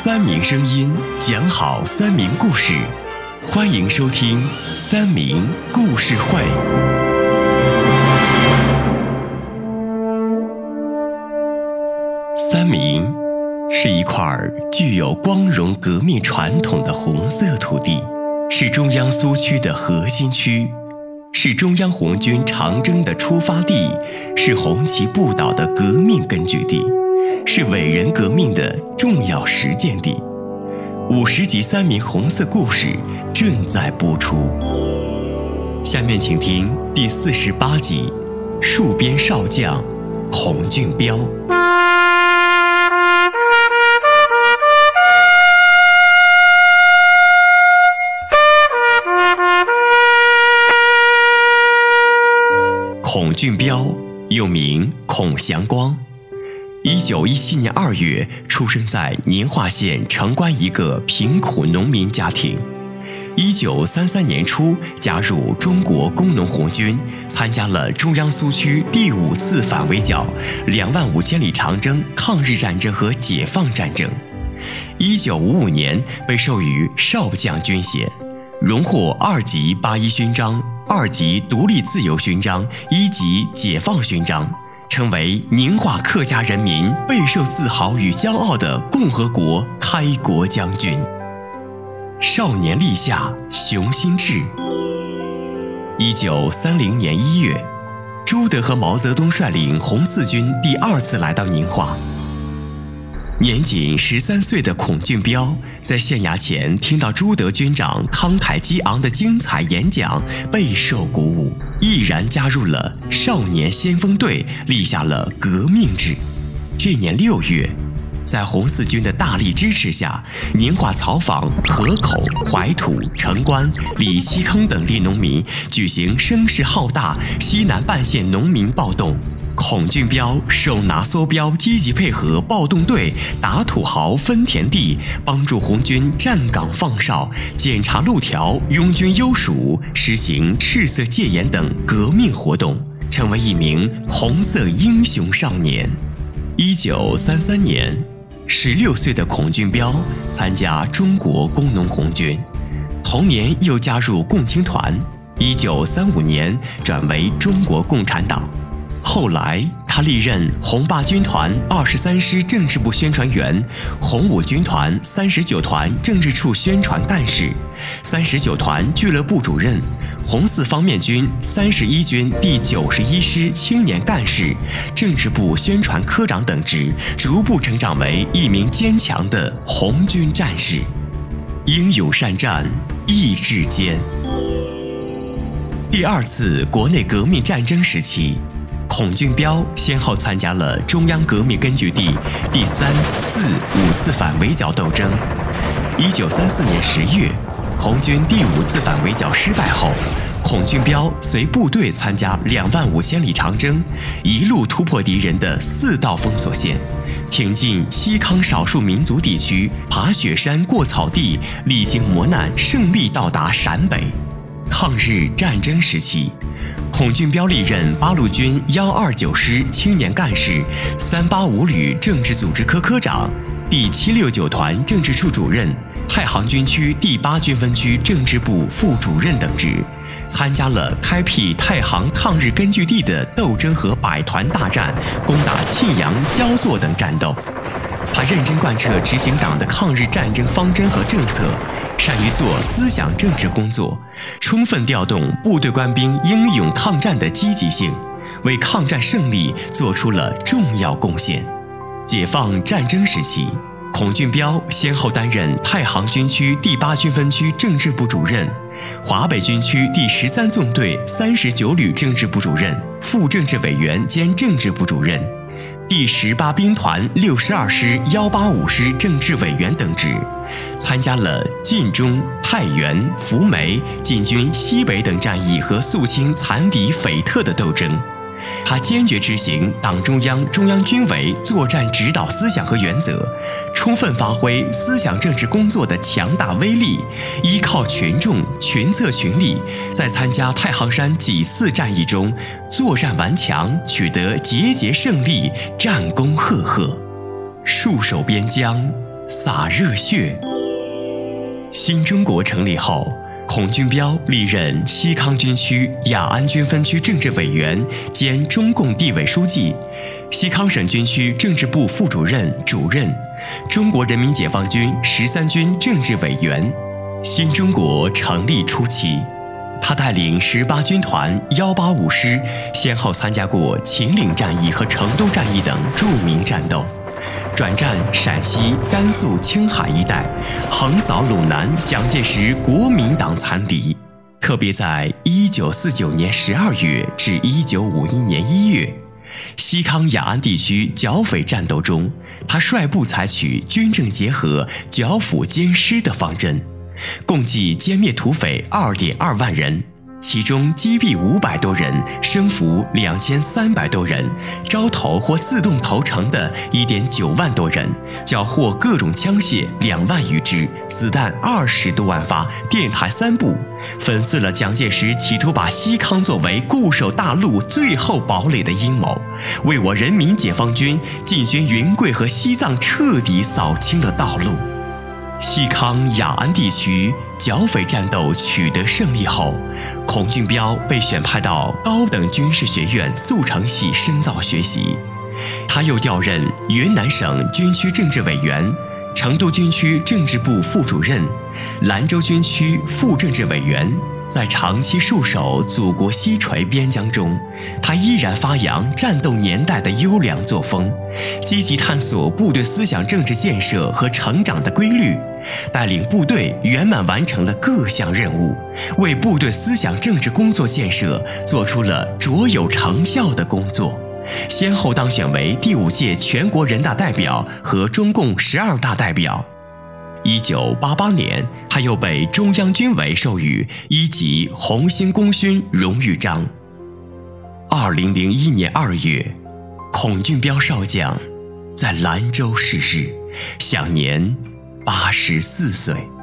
三明声音，讲好三明故事，欢迎收听三明故事会。三明是一块具有光荣革命传统的红色土地，是中央苏区的核心区，是中央红军长征的出发地，是红旗不倒的革命根据地，是伟人革命的重要实践地。50集三明红色故事正在播出，下面请听第48集《戍边少将孔俊彪》。孔俊彪又名孔祥光，1917年2月出生在宁化县城关一个贫苦农民家庭。1933年初加入中国工农红军，参加了中央苏区第5次反围剿、2万5千里长征、抗日战争和解放战争。1955年被授予少将军衔，荣获2级八一勋章、2级独立自由勋章、1级解放勋章，成为宁化客家人民备受自豪与骄傲的共和国开国将军。少年立下雄心志。1930年1月，朱德和毛泽东率领红四军第2次来到宁化。年仅13岁的孔俊彪在县衙前听到朱德军长慷慨激昂的精彩演讲，备受鼓舞，毅然加入了少年先锋队，立下了革命志。这年6月，在红四军的大力支持下，宁化草坊、河口、怀土、城关、李七坑等地农民举行声势浩大西南半线农民暴动。孔俊彪手拿梭镖，积极配合暴动队打土豪、分田地，帮助红军站岗放哨、检查路条、拥军优属，实行赤色戒严等革命活动，成为一名红色英雄少年。1933年，16岁的孔俊彪参加中国工农红军，同年又加入共青团，1935年转为中国共产党。后来他历任红八军团23师政治部宣传员、红五军团39团政治处宣传干事、39团俱乐部主任、红四方面军31军第91师青年干事、政治部宣传科长等职，逐步成长为一名坚强的红军战士。英勇善战，意志坚。第2次国内革命战争时期，孔俊彪先后参加了中央革命根据地第3、4、5次反围剿斗争。1934年10月，红军第5次反围剿失败后，孔俊彪随部队参加2万5千里长征，一路突破敌人的4道封锁线，挺进西康少数民族地区，爬雪山、过草地，历经磨难，胜利到达陕北。抗日战争时期，孔俊彪历任八路军129师青年干事、385旅政治组织科科长、第769团政治处主任、太行军区第8军分区政治部副主任等职，参加了开辟太行抗日根据地的斗争和百团大战、攻打沁阳、焦作等战斗。他认真贯彻执行党的抗日战争方针和政策，善于做思想政治工作，充分调动部队官兵英勇抗战的积极性，为抗战胜利做出了重要贡献。解放战争时期，孔俊彪先后担任太行军区第8军分区政治部主任、华北军区第13纵队39旅政治部主任、副政治委员兼政治部主任、第18兵团62师185师政治委员等职，参加了晋中、太原、扶梅、进军西北等战役和肃清残敌匪特的斗争。他坚决执行党中央、中央军委作战指导思想和原则，充分发挥思想政治工作的强大威力，依靠群众、群策群力，在参加太行山几次战役中作战顽强，取得节节胜利，战功赫赫。戍守边疆， 洒热血。新中国成立后，孔俊标历任西康军区雅安军分区政治委员兼中共地委书记，西康省军区政治部副主任、主任，中国人民解放军13军政治委员。新中国成立初期，他带领18军团185师，先后参加过秦岭战役和成都战役等著名战斗，转战陕西、甘肃、青海一带，横扫鲁南蒋介石国民党残敌。特别在1949年12月至1951年1月，西康雅安地区剿匪战斗中，他率部采取军政结合、剿抚兼施的方针，共计歼灭土匪2.2万人，其中击毙500多人，生俘2300多人，招投或自动投诚的1.9万多人，缴获各种枪械2万余支，子弹20多万发，电台3部，粉碎了蒋介石企图把西康作为固守大陆最后堡垒的阴谋，为我人民解放军进军云贵和西藏彻底扫清了道路。西康雅安地区剿匪战斗取得胜利后，孔俊标被选派到高等军事学院速成系深造学习。他又调任云南省军区政治委员、成都军区政治部副主任、兰州军区副政治委员。在长期戍守祖国西陲边疆中，他依然发扬战斗年代的优良作风，积极探索部队思想政治建设和成长的规律，带领部队圆满完成了各项任务，为部队思想政治工作建设做出了卓有成效的工作，先后当选为第5届全国人大代表和中共12大代表。1988年，他又被中央军委授予1级红星功勋荣誉章。2001年2月，孔俊标少将在兰州逝世，享年84岁。